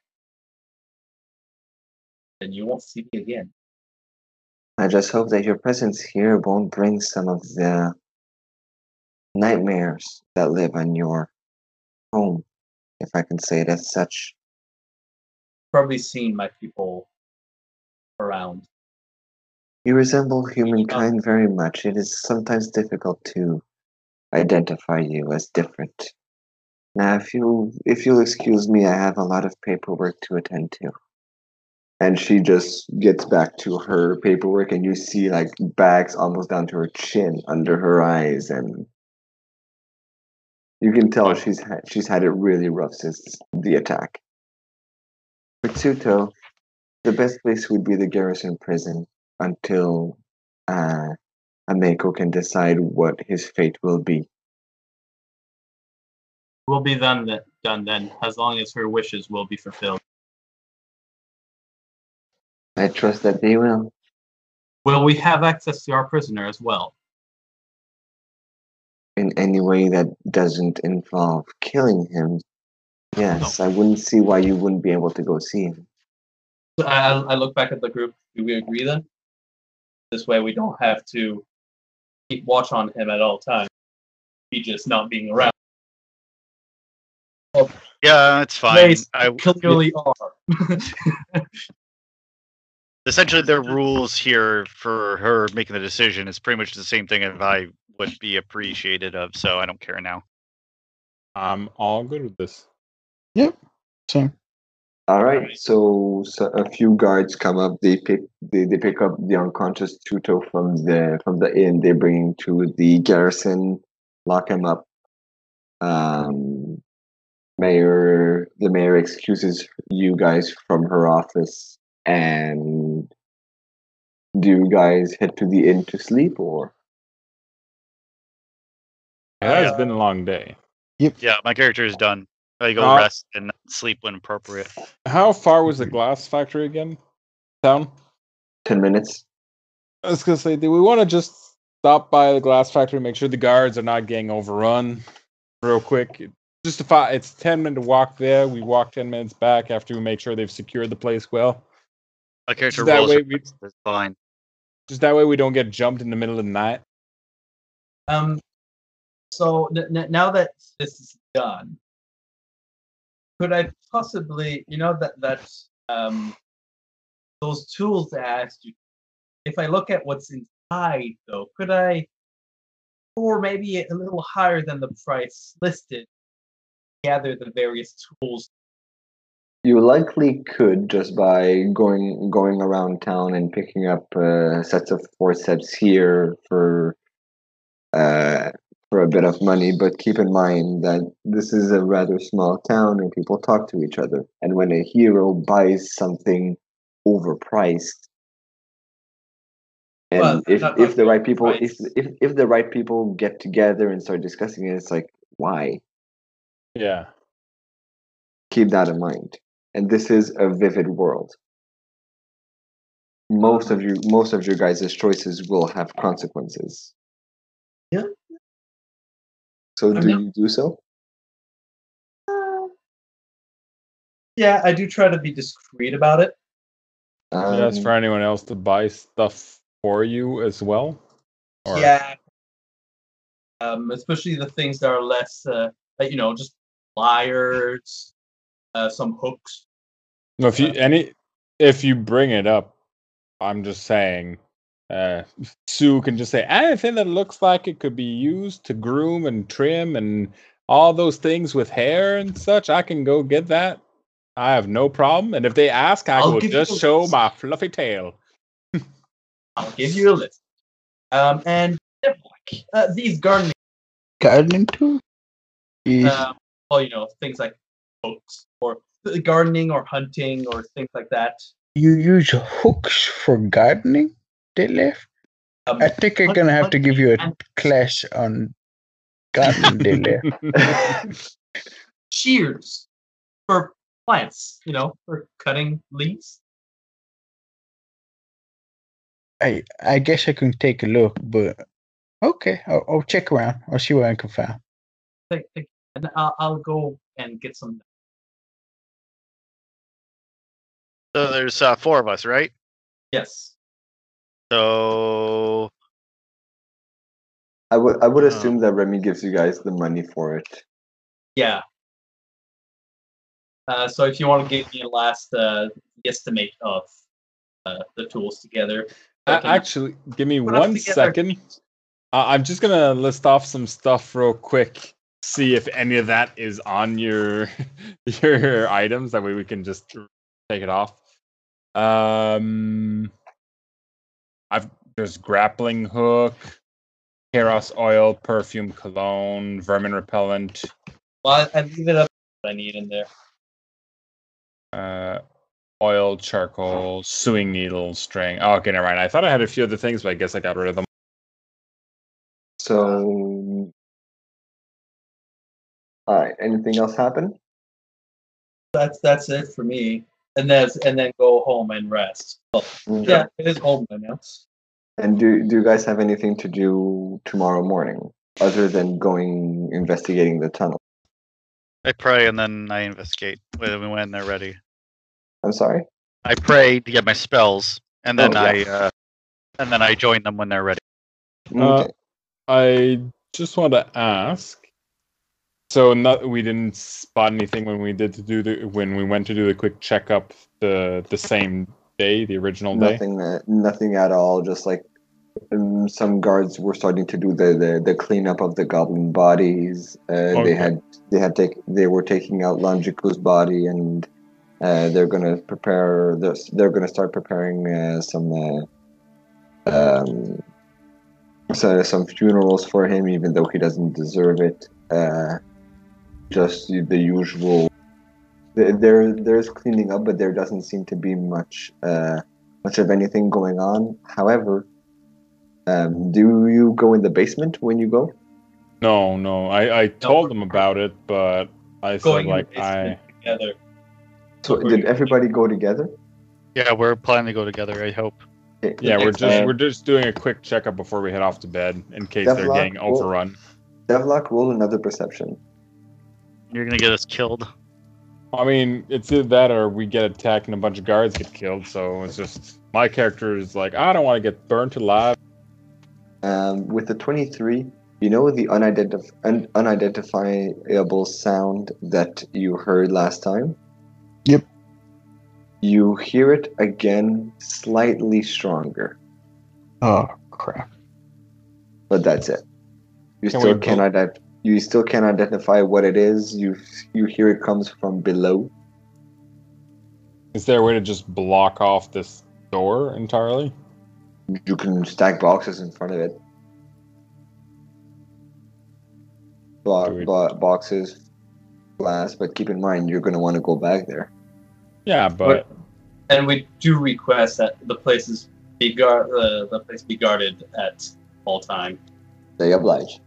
then you won't see me again. I just hope that your presence here won't bring some of the nightmares that live on your home, if I can say it as such. Probably seen my people around. You resemble humankind very much. It is sometimes difficult to identify you as different. Now, if you if you'll excuse me, I have a lot of paperwork to attend to. And she just gets back to her paperwork, and you see like bags almost down to her chin, under her eyes, and you can tell she's had she's had it really rough since the attack. For Tsuto, the best place would be the garrison prison until uh, Ameko can decide what his fate will be. Will be done then, done then, as long as her wishes will be fulfilled. I trust that they will. Will we have access to our prisoner as well? In any way that doesn't involve killing him, yes, I wouldn't see why you wouldn't be able to go see him. So I, I look back at the group. Do we agree then? This way we don't have to keep watch on him at all times. He just not being around. Yeah, it's fine. They I, clearly are. essentially, the rules here for her making the decision is pretty much the same thing as I would be appreciated of, so I don't care now. I'm all good with this. Same. All right, so, so a few guards come up. They pick they, they pick up the unconscious Tuto from the from the inn. They bring him to the garrison, lock him up. Um, mayor, the mayor excuses you guys from her office, and do you guys head to the inn to sleep, or? It has Yeah. been a long day. Yeah, my character is done. I go Uh, rest and sleep when appropriate. How far was the glass factory again? Town? Ten minutes. I was gonna say, do we want to just stop by the glass factory, make sure the guards are not getting overrun, real quick? Just a five, it's ten minute walk there. We walk ten minutes back after we make sure they've secured the place well. My character That rolls. way her we- dice, It's fine. Just that way we don't get jumped in the middle of the night. Um, so n- n- now that this is done, could I possibly, you know, that that um, those tools that I asked you, if I look at what's inside, though, could I, or maybe a little higher than the price listed, gather the various tools? You likely could just by going going around town and picking up uh, sets of forceps here for uh, for a bit of money. But keep in mind that this is a rather small town and people talk to each other. And when a hero buys something overpriced, and Well, if not if the talking right people if overpriced. if if the right people get together and start discussing it, it's like, why? Yeah. Keep that in mind. And this is a vivid world. Most of you, most of your guys' choices will have consequences. Yeah. So I'm do not- you do so? Yeah, I do try to be discreet about it. Um, Yes, for anyone else to buy stuff for you as well. Or- Yeah. Um, especially the things that are less, uh, like, you know, just pliers, uh, some hooks. No, if you any if you bring it up, I'm just saying, uh, Sue can just say anything that looks like it could be used to groom and trim and all those things with hair and such. I can go get that. I have no problem. And if they ask, I I'll will give you just a show list. my fluffy tail. I'll give you a list. Um, and uh, these gardening, Gardening tool? Is uh, well, you know, things like hooks or uh, gardening or hunting or things like that. you use hooks for gardening, Detlef? Um, I think I'm hunt- gonna have to give you a hunting class on gardening, Detlef. and shears for plants, you know, for cutting leaves. I I guess I can take a look, but okay, I'll, I'll check around. I'll see what I can find. Think- think- And I'll, I'll go and get some. So there's uh, four of us, right? Yes. So I would I would Oh. assume that Remy gives you guys the money for it. Yeah. Uh, so if you want to give me a last uh, estimate of uh, the tools together, I A- can Actually, give me put up one together- second. Uh, I'm just gonna list off some stuff real quick. See if any of that is on your your items. That way we can just take it off. Um, I've there's grappling hook, Keros oil, perfume, cologne, vermin repellent, Well, I, I leave it up. What I need in there. uh, oil, charcoal, sewing needle, string. Oh, okay, never mind. I thought I had a few other things, but I guess I got rid of them. So, all right. Anything else happen? That's that's it for me. And then and then go home and rest. Well, Okay. yeah, it is home by now. And do do you guys have anything to do tomorrow morning other than going investigating the tunnel? I pray and then I investigate when when they're ready. I'm sorry. I pray to get my spells, and then Oh, I yeah. uh, and then I join them when they're ready. Uh, Okay. I just want to ask. So not we didn't spot anything when we did to do the when we went to do the quick checkup the the same day, the original day. Nothing, uh, nothing at all. Just like um, some guards were starting to do the, the, the cleanup of the goblin bodies. Uh, Okay. They had they had take they were taking out Lanjiku's body, and uh, they're gonna prepare. They're, they're gonna start preparing uh, some uh, um so, some funerals for him, even though he doesn't deserve it. Uh, just the the usual. There, there's cleaning up, but there doesn't seem to be much, uh, much of anything going on. However, um, do you go in the basement when you go? No, no. I, I told them about it, but I said Going like in the basement I together. So, did everybody go together? Yeah, we're planning to go together. I hope. Okay. yeah we're just Uh, we're just doing a quick checkup before we head off to bed in case they're Devlock, getting roll- overrun. Devlock, roll another perception. You're gonna get us killed. I mean, it's either that or we get attacked and a bunch of guards get killed. So it's just my character is like, I don't want to get burnt alive. Um, with the twenty-three, you know the unidentif- un- unidentifiable sound that you heard last time? Yep. You hear it again, slightly stronger, Oh crap! but that's it. You Can still we can't go- ident- You still can't identify what it is. You you hear it comes from below. Is there a way to just block off this door entirely? You can stack boxes in front of it. Bo- Do we- bo- boxes, glass, but keep in mind you're going to want to go back there. Yeah, but And we do request that the places be guard uh, the place be guarded at all time. They oblige.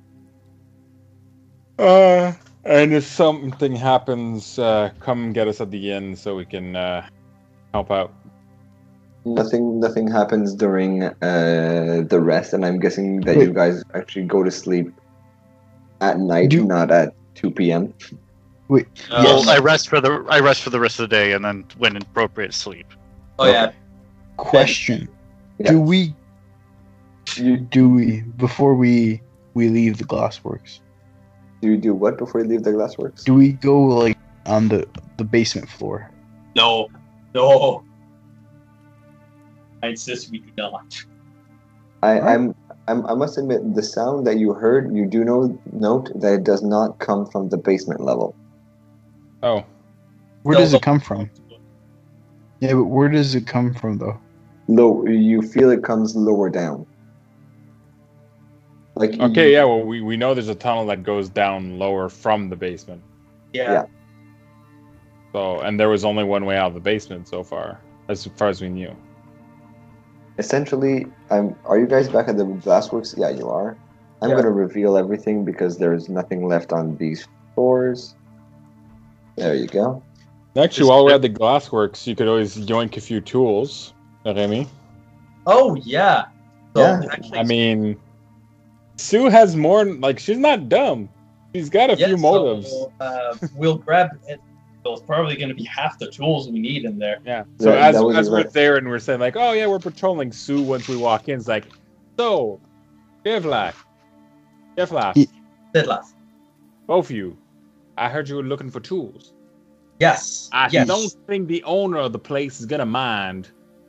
uh, and if something happens, uh, come get us at the end so we can uh, help out. Nothing nothing happens during uh, the rest, and I'm guessing that you Wait. guys actually go to sleep at night, Do- not at two p.m. Wait. Uh, Well, I rest for the I rest for the rest of the day, and then when appropriate, sleep. Oh yeah, Question: Yeah. Do we You, do we before we we leave the glassworks? do you do what before you leave the glassworks? Do we go like on the the basement floor? no, no. I insist we do not. I, I'm, I'm I must admit the sound that you heard, you do know note that it does not come from the basement level. Oh, Where No, does no. it come from? Yeah, but where does it come from though? Low, you feel it comes lower down. Like okay, you- yeah. Well, we, we know there's a tunnel that goes down lower from the basement. Yeah. Yeah. So, and there was only one way out of the basement so far, as far as we knew. Essentially, I'm. Are you guys back at the glassworks? Yeah, you are. I'm Yeah. gonna reveal everything because there's nothing left on these floors. There you go. Actually, Just- while we're at the glassworks, you could always yoink a few tools, Remy. Oh yeah. So Yeah. actually, I mean, Sue has more. Like, she's not dumb. She's got a yeah, few so, motives. uh, we'll grab. It. There's probably going to be half the tools we need in there. Yeah. So That- as that was as we're exact- there and we're saying like, oh yeah, we're patrolling Sue. Once we walk in, it's like, so, Devlak, Devlak, Ye- Dead last. both of you. I heard you were looking for tools. Yes. I yes. don't think the owner of the place is gonna mind.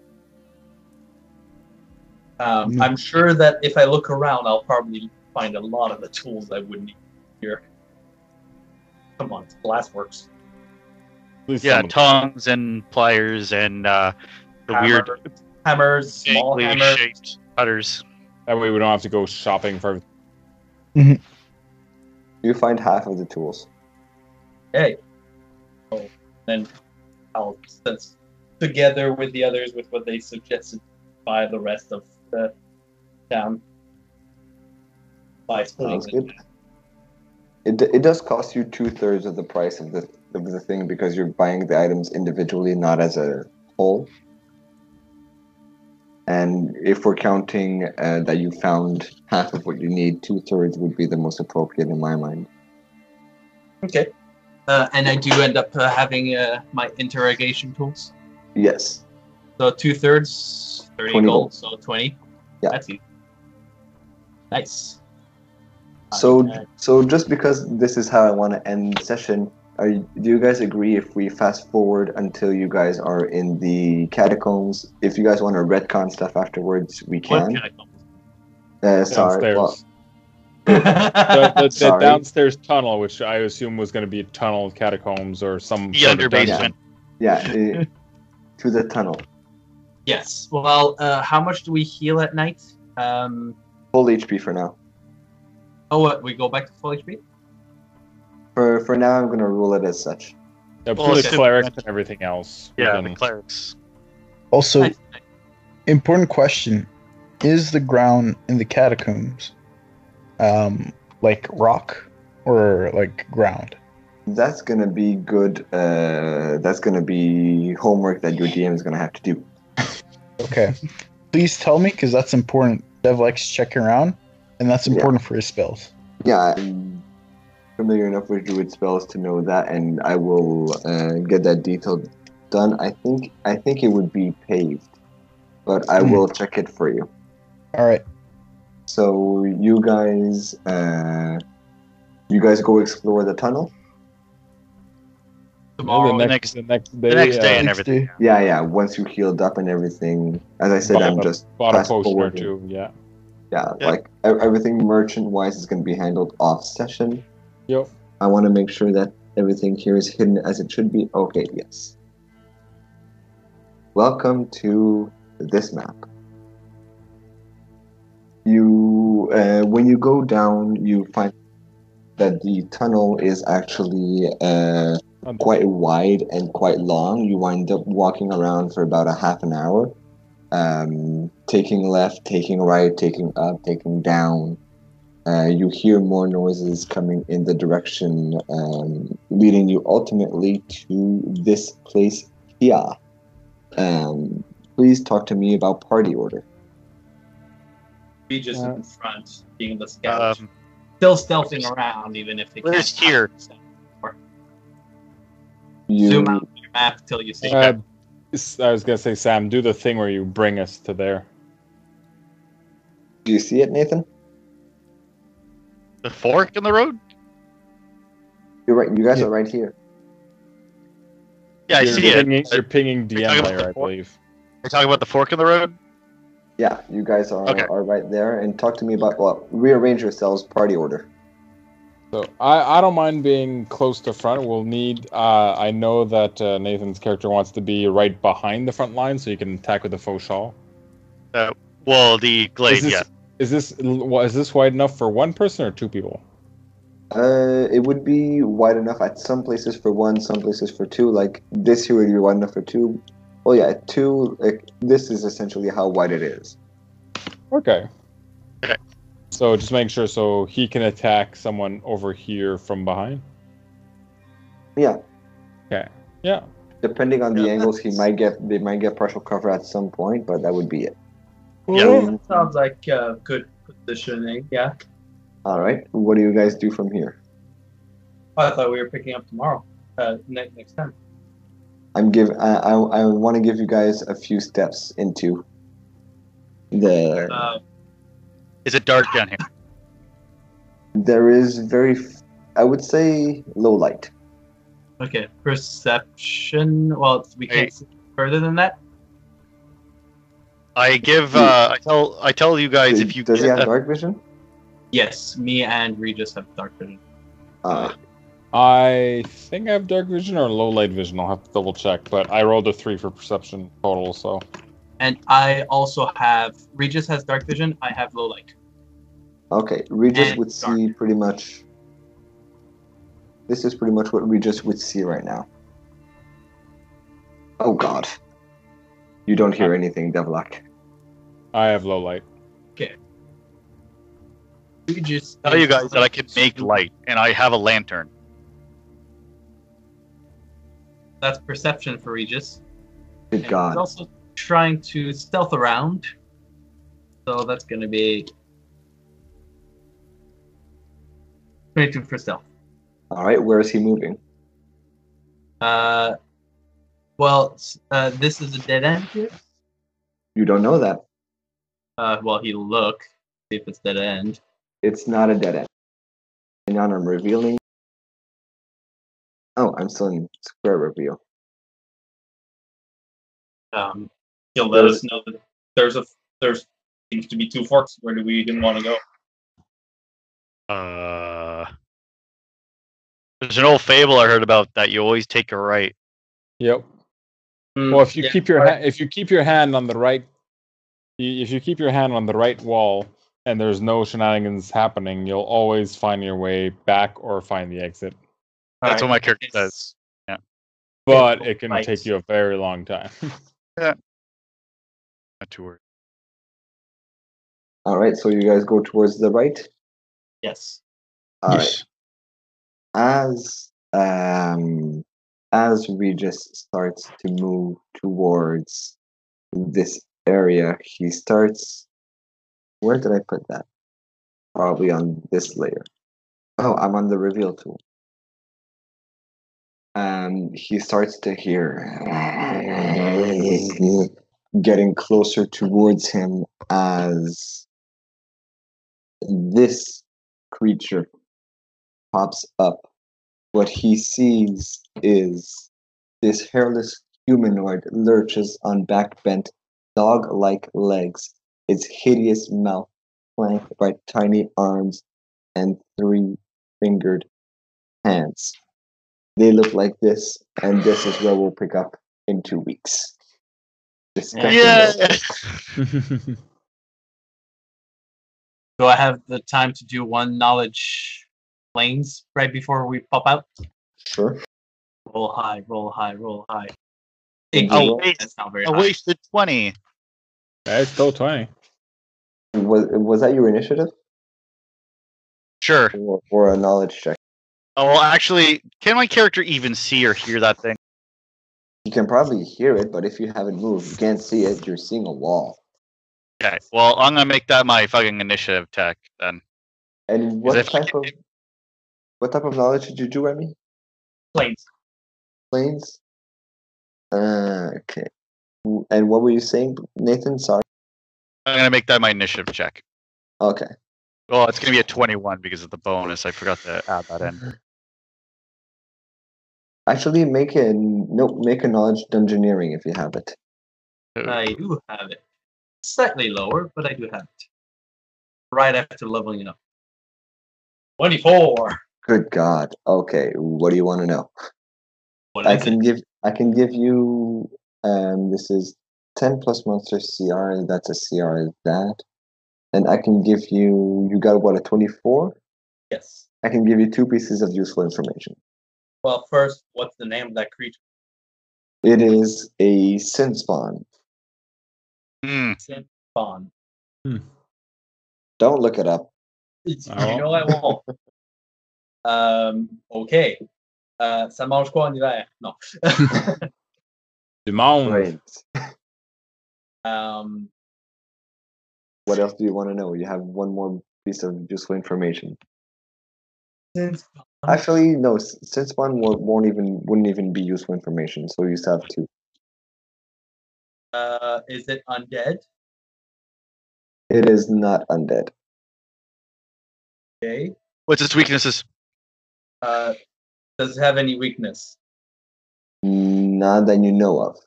Um, Mm. I'm sure that if I look around, I'll probably find a lot of the tools I would need here. Come on, it's Glassworks. At least Yeah, some of them. tongs and pliers and uh, the weird Hammer- hammers, small vaguely hammers. shaped cutters. That way we don't have to go shopping for. You find half of the tools. Okay. So then I'll since together with the others with what they suggested by the rest of the town by splitting Sounds it. good. It, d- it does cost you two thirds of the price of the of the thing because you're buying the items individually, not as a whole. And if we're counting uh, that you found half of what you need, two thirds would be the most appropriate in my mind. Okay. Uh, and I do end up uh, having uh, my interrogation tools. Yes. So two thirds, thirty twenty gold, gold. so twenty. Yeah. That's easy. Nice. So, Okay. so just because this is how I want to end the session, are you, do you guys agree if we fast forward until you guys are in the catacombs? If you guys want to retcon stuff afterwards, we What can. catacombs? Uh, sorry. Well, Downstairs. the, the, the Sorry. downstairs tunnel, which I assume was going to be a tunnel, catacombs, or some The sort under of dungeon. basement. yeah, uh, to the tunnel. Yes. Well, uh, how much do we heal at night? Um. Full H P for now. Oh, what? We go back to full H P? For for now, I'm gonna rule it as such. Yeah, Well, for the it's- clerics and everything else. we Yeah, can- the clerics. Also, Nice. important question: is the ground in the catacombs, um, like rock or like ground? That's gonna be good. Uh, that's gonna be homework that your D M is gonna have to do. Okay, please tell me because that's important. Devlex checking around, and that's Yeah. important for his spells. Yeah, I'm familiar enough with druid spells to know that, and I will uh, get that detail done. I think I think it would be paved, but I Hmm. will check it for you. All right. So you guys, uh, you guys go explore the tunnel. Tomorrow. the the next, next- the next day, the next day uh, and Next everything. day. Yeah, yeah. Once you healed up and everything, as I said, Bought I'm a- just bought a fast potion or forwarding. two. Yeah. Yeah, Yeah. like e- everything merchant-wise is going to be handled off session. Yep. I want to make sure that everything here is hidden as it should be. Okay, yes. Welcome to this map. You, uh, when you go down, you find that the tunnel is actually uh, Um, quite wide and quite long. You wind up walking around for about a half an hour, um, taking left, taking right, taking up, taking down. Uh, you hear more noises coming in the direction, um, leading you ultimately to this place here. Um, please talk to me about party order. Be just Uh, in front, being the scout. Um, Still stealthing around, even if they where's can't. here? You, Zoom out your map till you see uh, it. s- I was gonna say, Sam, do the thing where you bring us to there. do you see it, Nathan? the fork in the road? You're right. You guys Yeah. are right here. Yeah, I you're see it. pinging, Are You're pinging D talking M about layer, the I fork? believe. you talking about the fork in the road? Yeah, you guys are, Okay. are right there. And talk to me about, well, rearrange yourselves, party order. So I, I don't mind being close to front. We'll need. Uh, I know that uh, Nathan's character wants to be right behind the front line, so you can attack with the faux shawl. Uh, well, the glade, Is this, yeah. is this is this wide enough for one person or two people? Uh, it would be wide enough at some places for one, some places for two. Like this here would be wide enough for two. Oh yeah, two. Like this is essentially how wide it is. Okay. Okay. So just make sure so he can attack someone over here from behind. Yeah, Yeah. depending on the Yeah, angles, he that's- might get they might get partial cover at some point, but that would be it. Yeah. Sounds like uh, good positioning. Yeah. All right. What do you guys do from here? I thought we were picking up tomorrow. Uh, next next time. I'm give. I I, I want to give you guys a few steps into the. Uh, Is it dark down here? There is very, f- I would say, low light. okay. Perception. Well, it's- we can't Hey. see further than that. I give. Uh, I tell. I tell you guys if you Does he get have a- dark vision? Yes, me and Regis have dark vision. Uh, I think I have dark vision or low light vision. I'll have to double check, but I rolled a three for perception total, so And I also have Regis has dark vision. I have low light. okay, Regis And would see pretty much. This is pretty much what Regis would see right now. Oh God! You don't hear anything, Devlak. I have low light. Regis. tell you is- guys that I can make light, and I have a lantern. That's perception for Regis. Good And he's God! also trying to stealth around. So that's going to be twenty-two for stealth. All right, where is he moving? Uh, well, s- uh, this is a dead end here. You don't know that. Uh, well, he'll look, see if it's dead end. It's not a dead end. And now I'm revealing. Oh, I'm still in square reveal. Um, he'll let There's- us know that there's a there's seems to be two forks. Where do we didn't want to go? Uh, there's an old fable I heard about that you always take a right. Yep. Mm, Well, if you yeah, keep your alright. ha- if you keep your hand on the right, y- if you keep your hand on the right wall, and there's no shenanigans happening, you'll always find your way back or find the exit. That's what Alright, my character it's- says. But Okay, it can right. take you a very long time. Not too worried. All right, so you guys go towards the right. Yes. All right. As um as Regis starts to move towards this area, he starts. Where did I put that? Probably on this layer. Oh, I'm on the reveal tool. Um, he starts to hear getting closer towards him as this creature pops up. What he sees is this hairless humanoid lurches on back-bent, dog-like legs, its hideous mouth flanked by tiny arms and three-fingered hands. They look like this, and this is where we'll pick up in two weeks. Disgusting Yeah. little- Do I have the time to do one knowledge lanes right before we pop out? Sure. Roll high, roll high, roll high. Did A you roll? waste, That's not very a high. wasted twenty. That's still twenty. Was, was that your initiative? Sure. Or, or a knowledge check? Oh, well, actually, can my character even see or hear that thing? You can probably hear it, but if you haven't moved, you can't see it. You're seeing a wall. Okay. Well, I'm gonna make that my fucking initiative tech then. And what if I type of what type of knowledge did you do, Remy? Planes. Planes? Uh, okay. And what were you saying, Nathan? Sorry. I'm gonna make that my initiative check. Okay. Well, it's gonna be a twenty-one because of the bonus. I forgot to add that in. Actually, make a no, make a knowledge dungeoneering if you have it. I do have it. Slightly lower, but I do have it. Right after leveling up. twenty-four. Good God. Okay. What do you want to know? What I is can it? give. I can give you. Um, this is ten plus monster C R. That's a C R. Is that? And I can give you. You got what, a twenty-four? Yes. I can give you two pieces of useful information. Well, first, what's the name of that creature? It is a sin spawn. Hmm. Sin Spawn. Don't look it up. It's- I You know I won't. um, okay. Euh, ça mange quoi en hiver? Non. Du monde. Right. um, What else do you want to know? You have one more piece of useful information. Sin Spawn. Actually, no. Sin spawn won't, won't even wouldn't even be useful information. So you still have two. Uh, is it undead? It is not undead. Okay. What's its weaknesses? Uh, does it have any weakness? None that you know of.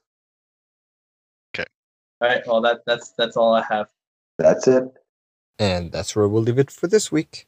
All right. Well, that that's that's all I have. That's it. And that's where we'll leave it for this week.